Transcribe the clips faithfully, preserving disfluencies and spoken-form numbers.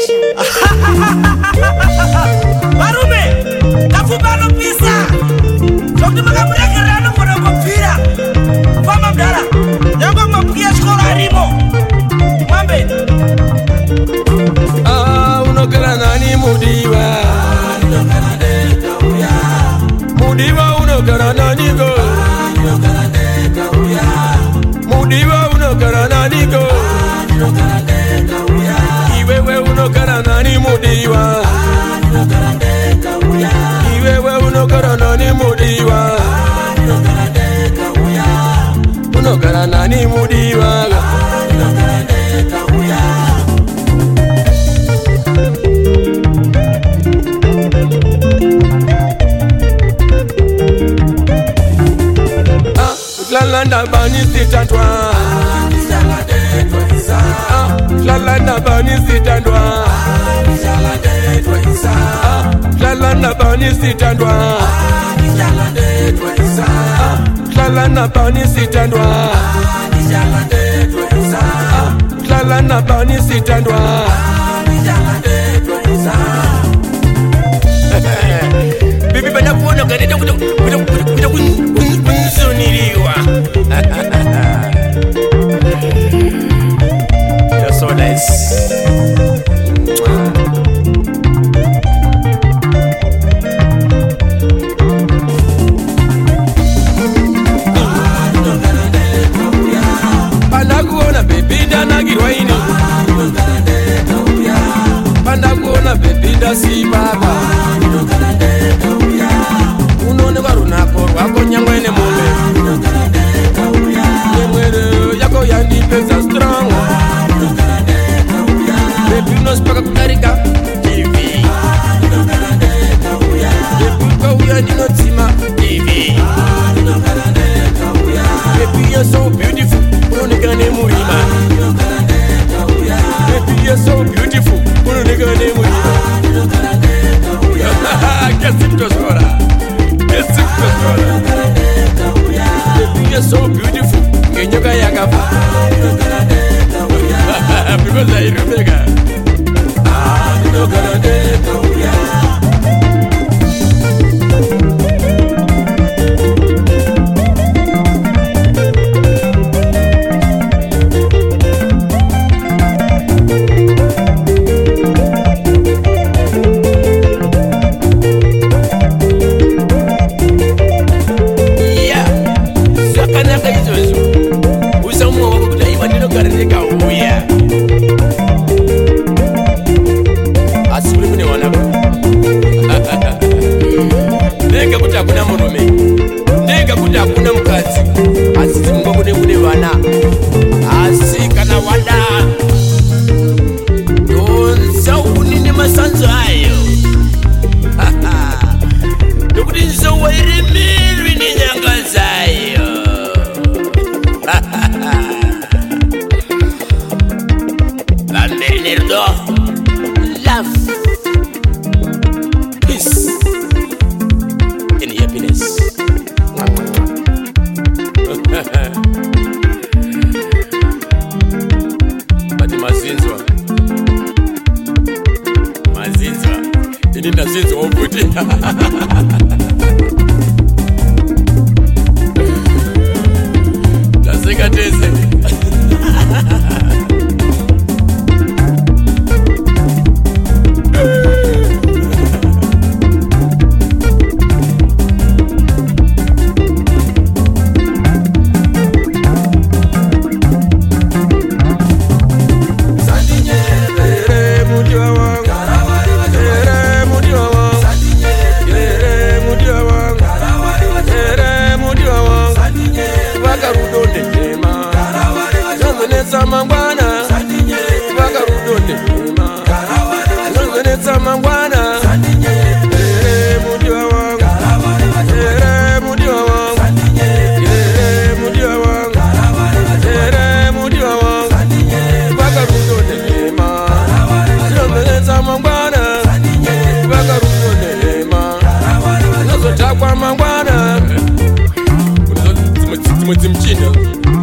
Production. Marume, kafuba no pisa. Sokuti makaburekera no mwana kupfira. Fama mdala. Yango mabukia skola arimo. Mwambe. Ah, unokala nani mudiwa? Ah, unokala deka uya. Mudiwa unokala nani go? Ah, unokala deka uya. Mudiwa unokala nani go? Ah, unokala deka uya. Iwewe unokala nani mudiwa? Ah, unokala deka uya. Iwewe unokala nani mudiwa? Ah, unokala deka uya. Unokala nani mudiwa? Ah, unokala deka uya. Lalanda bani sitandwa, lalanda bani sitandwa, lalanda bani sitandwa, lalanda bani sitandwa, lalanda bani sitandwa. Bibi bana kuona kanenda kuja kuja kuja kunsuniliwa. You're so nice. Bana kuona baby dana girwaini. Bana kuona baby da si baba. Unone warunako wako nyangwene mume. Nyemwere yako yandi pesa strong. Baby no spaka kutarika T V. Baby kwa uya dino tima T V. Baby you're so beautiful. Unonekane murima. Baby you're so beautiful. Unonekane murima. Kesiptosora. Kesiptosora. Baby you're so beautiful. Ngenyoka yakafa. Because I remember. Ah, no gonna date.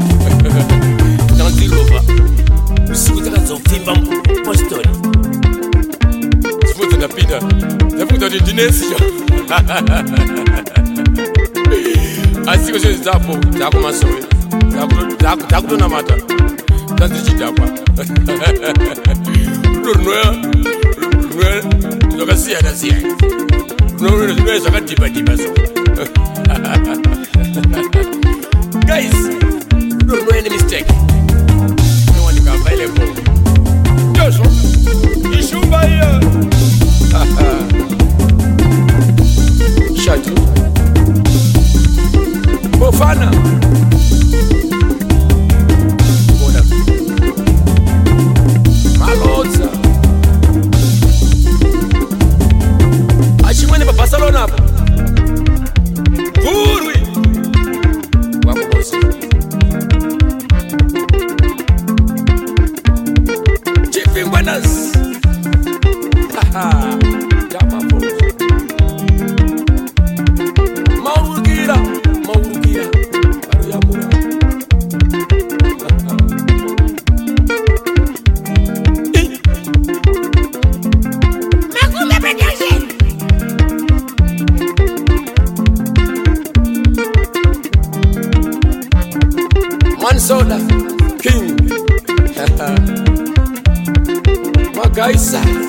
Dans Shida, ndafuta kuti ndinesiyo. Asi kusho zapo, zako masowe. Zako zako dona mata. Tanzi chidapa. Runwe. Runwe. Ndokasiya ndasiya. Runwe runwe zakadiba diba so. Guys, don't do any mistake. No one is available. Just issue by here. Shut up. Bofana. Malotsa. Ashimwene pa Barcelona. Burwi. Chipping winners. Haha, Jama Boys. Maurugira, Maurugira, Aruyamura. Makumbe production. Mansoda, King. Magaisa.